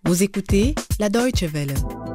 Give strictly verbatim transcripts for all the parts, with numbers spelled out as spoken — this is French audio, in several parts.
Vous écoutez la Deutsche Welle.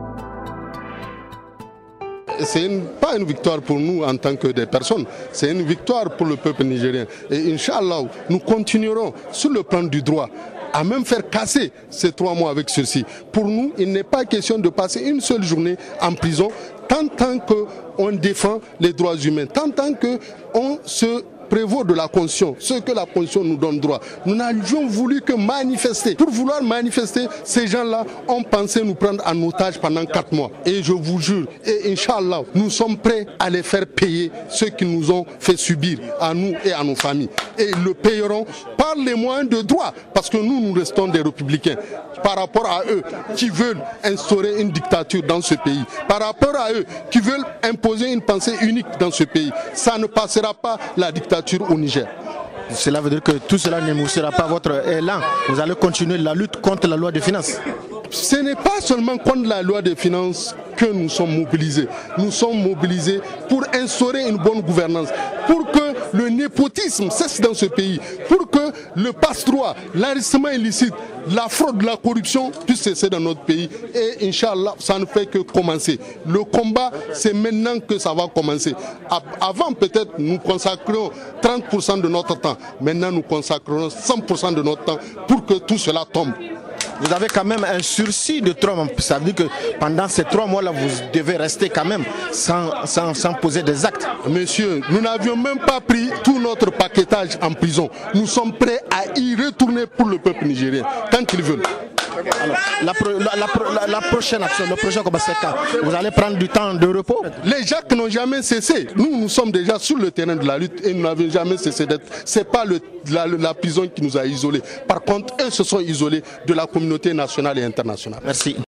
C'est une, pas une victoire pour nous en tant que des personnes, c'est une victoire pour le peuple nigérien. Et Inch'Allah, nous continuerons sur le plan du droit à même faire casser ces trois mois avec sursis. Pour nous, il n'est pas question de passer une seule journée en prison tant, tant qu'on défend les droits humains, tant, tant qu'on se prévaut de la Constitution, ce que la Constitution nous donne droit. Nous n'avions voulu que manifester. Pour vouloir manifester, ces gens-là ont pensé nous prendre en otage pendant quatre mois. Et je vous jure, et Inch'Allah, nous sommes prêts à les faire payer ce qu'ils nous ont fait subir, à nous et à nos familles. Et ils le payeront par les moyens de droit, parce que nous, nous restons des républicains. Par rapport à eux qui veulent instaurer une dictature dans ce pays, par rapport à eux qui veulent imposer une pensée unique dans ce pays, ça ne passera pas la dictature au Niger. Cela veut dire que tout cela ne moussera pas votre élan. Vous allez continuer la lutte contre la loi des finances. Ce n'est pas seulement contre la loi des finances que nous sommes mobilisés. Nous sommes mobilisés pour instaurer une bonne gouvernance, pour que le népotisme cesse dans ce pays, pour que le passe-droit, l'enrichissement illicite, la fraude, la corruption puissent cesser dans notre pays. Et Inch'Allah, ça ne fait que commencer. Le combat, c'est maintenant que ça va commencer. Avant, peut-être, nous consacrons trente pour cent de notre temps. Maintenant, nous consacrerons cent pour cent de notre temps pour que tout cela tombe. Vous avez quand même un sursis de trois mois. Ça veut dire que pendant ces trois mois-là, vous devez rester quand même sans, sans, sans poser des actes. Monsieur, nous n'avions même pas pris tout notre paquetage en prison. Nous sommes prêts à y retourner pour le peuple nigérien, quand ils veulent. Alors, la, pro, la, la, la prochaine action, le prochain combat, c'est quand? Vous allez prendre du temps de repos? Les Jacques n'ont jamais cessé. Nous, nous sommes déjà sur le terrain de la lutte et nous n'avons jamais cessé d'être. Ce n'est pas le, la, la prison qui nous a isolés. Par contre, eux se sont isolés de la communauté nationale et internationale. Merci.